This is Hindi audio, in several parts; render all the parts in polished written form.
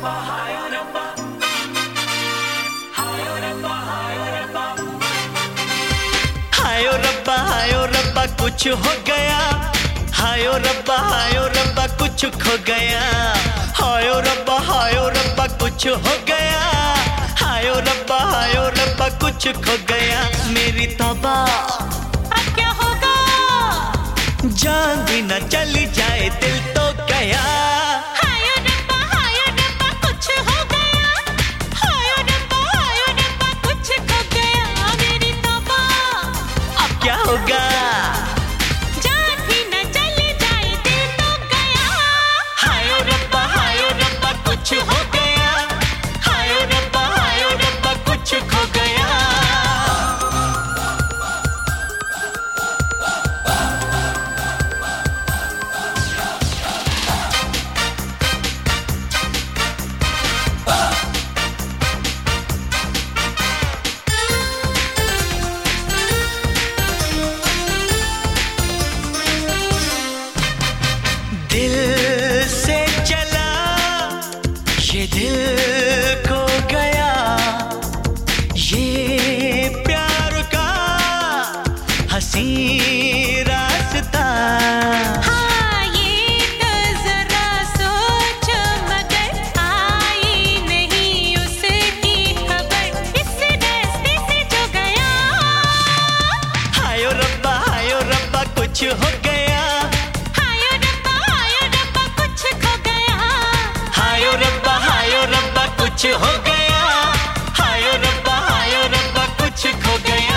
हायो रब्बा कुछ हो गया। हायो रब्बा कुछ खो गया। हायो रब्बा कुछ हो गया। हायो रब्बा कुछ खो गया। मेरी तौबा अब क्या होगा? जान भी न चली जाए दिल तो गया। हायो रब्बा कुछ हो गया। हायो रब्बा कुछ खो गया। मेरी तौबा अब क्या होगा? जान भी न चली जाए दिल तो गया। हायो रब्बा कुछ हो गया। हायो रब्बा कुछ खो गया। दिल से चला ये दिल खो गया। ये प्यार का हंसी रास्ता। हाँ ये तो जरा सोच मगर आई नहीं उसकी खबर इस रास्ते से जो गया। हायो रब्बा कुछ हो गया। हायो रब्बा कुछ खो गया। हायो रब्बा कुछ हो गया। हायो रब्बा कुछ खो गया।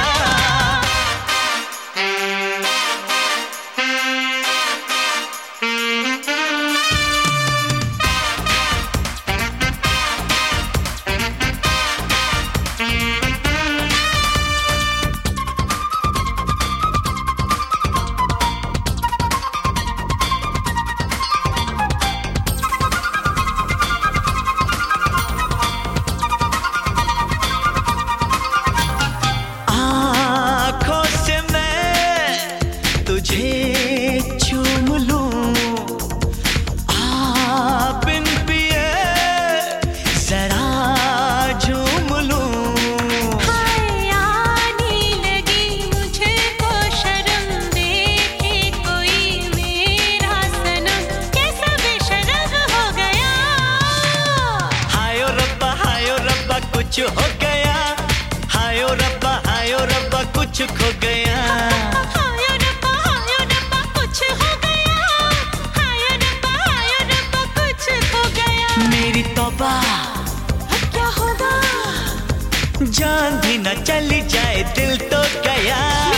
आँखों से मैं तुझे चूम लूं। बिन पिए जरा झूम लूं। हाय आने लगी मुझको शर्म देखे कोई मेरा सनम कैसा बेशर्म हो गया। हायो रब्बा कुछ हो गया। हायो रब्बा कुछ खो गया। हायो रब्बा कुछ हो गया। हायो रब्बा कुछ खो गया। मेरी तौबा अब क्या होगा? जान भी न चली जाए दिल तो गया।